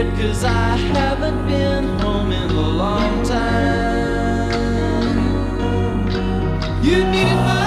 scared 'cause I haven't been home in a long time. You needed my